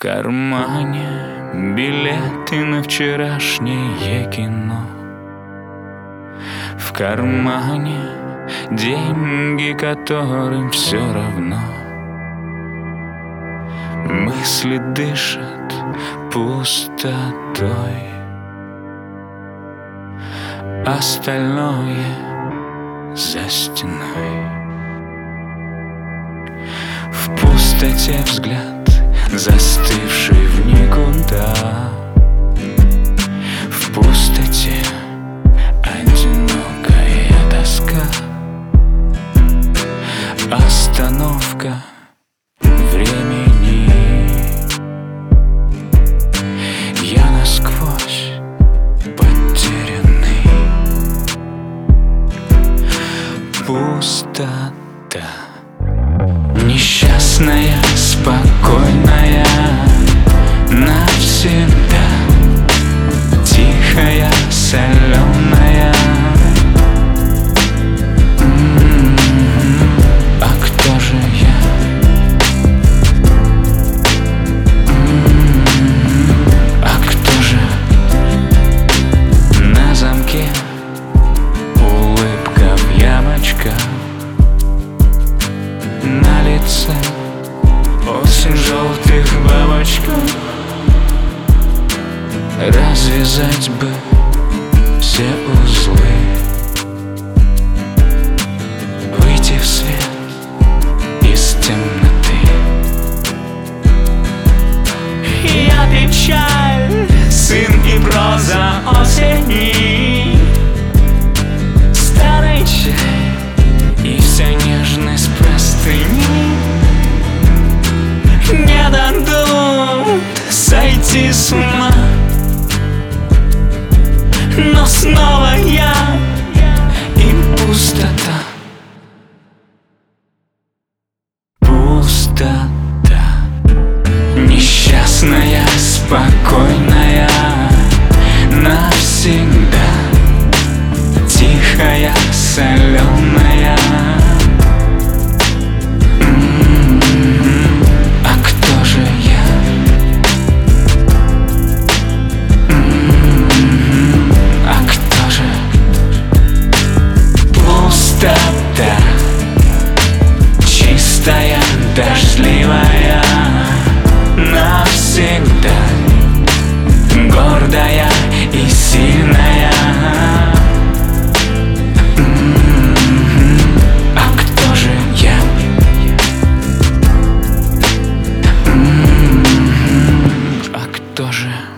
кармане билеты на вчерашнее кино. В кармане деньги, которым все равно. Мысли дышат пустотой, остальное за стеной. В пустоте взгляд, застывший в никуда. В пустоте одинокая тоска. Остановка времени. Я насквозь потерянный. Пустота несчастная, спокойная, навсегда. Тихая, соленая. А кто же я? А кто же? На замке улыбка в ямочках. На лице осень желтых бабочков. Развязать бы все узлы, выйти в свет из темноты. Я печаль, сын и проза осени, старый чай и вся нежность простыни. Не дадут сойти с ума, но снова я и пустота. Пустота несчастная, спокойная, навсегда. Тихая, соленая. А кто же я? А кто же? Пустота чистая, дождливая, навсегда. Гордая и сильная. А кто же я? А кто же?